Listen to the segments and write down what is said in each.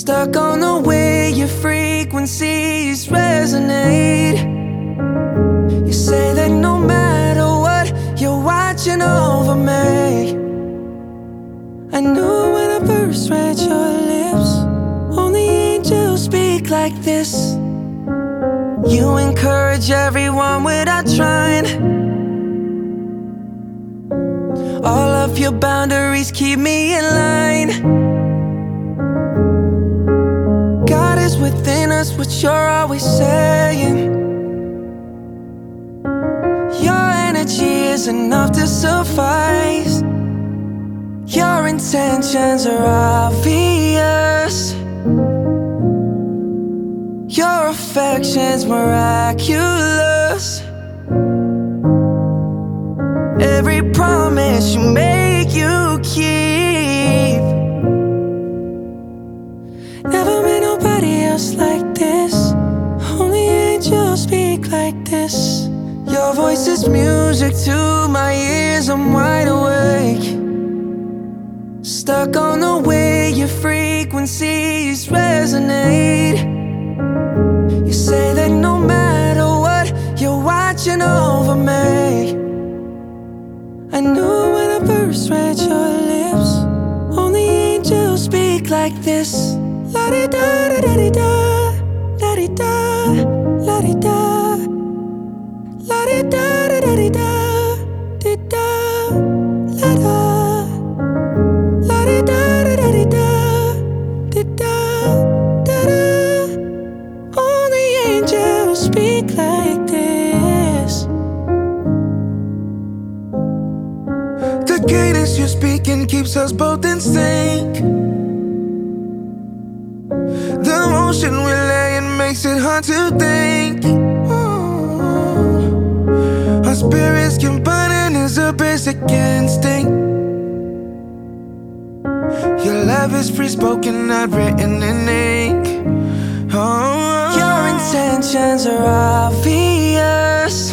Stuck on the way your frequencies resonate. You say that no matter what, you're watching over me. I knew when I first read your lips, only angels speak like this. You encourage everyone without trying. All of your boundaries keep me in line. God is within us, what you're always saying. Your energy is enough to suffice. Your intentions are obvious. Your affection's miraculous. Every promise you make, you keep. Never met nobody else like this. Only angels speak like this. Your voice is music to my ears, I'm wide awake. Stuck on the way your frequencies resonate. You say that no matter what, you're watching over me. I knew when I first read your lips, only angels speak like this. La-di-da-da-da-di-da, la-di-da, la-di-da, la-di-da-da-da-di-da, di-da, la-da, la-di-da-da-da-di-da, di-da, da-da. Only angels speak like this. The cadence you're speaking keeps us both in sync. The motion we're laying makes it hard to think. Our spirits combining is a basic instinct. Your love is free spoken, not written in ink. Your intentions are obvious.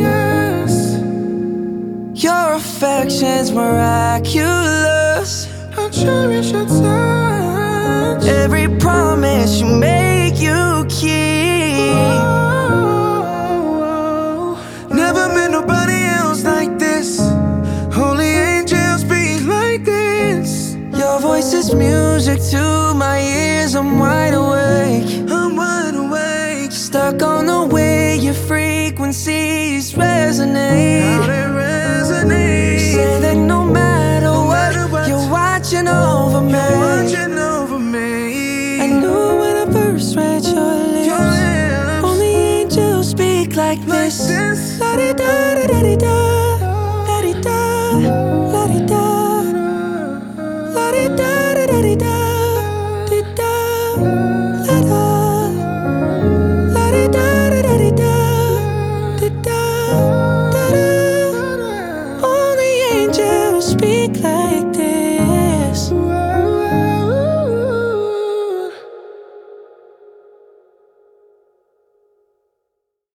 Your affection's miraculous. I cherish your touch. Every promise you make, you keep. Never met nobody else like this. Only angels speak like this. Your voice is music to my ears, I'm wide awake. I'm wide awake. Stuck on the way your frequencies resonate. How they resonate. You say that no matter what, you're watching over me. You're watching over me. I knew when I first read your lips, only angels speak like this. La-di-da-da.